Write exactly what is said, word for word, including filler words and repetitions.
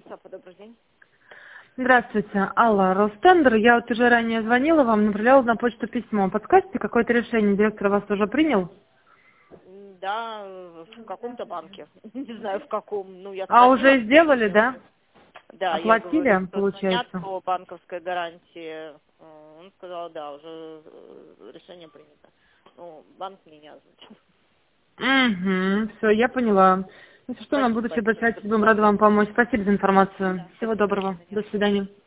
Сапа, добрый день. Здравствуйте, Алла, Ростендер. Я вот уже ранее звонила вам, направляла на почту письмо. Подскажите, какое-то решение директор вас уже принял? М, Да, э, в каком-то банке. Не знаю в каком. Ну, я А звонила. уже сделали, да? Да, я говорю, Оплатили, что звонят получается? по банковской гарантии. Э, Он сказал, да, уже э, решение принято. Ну, банк мне не озвучил. Угу, все, я поняла. Если что, на Спасибо будущее большое. обращайтесь, До будем рады вам свидания. помочь. Спасибо за информацию. Да, Всего спасибо, до доброго. свидания. До свидания.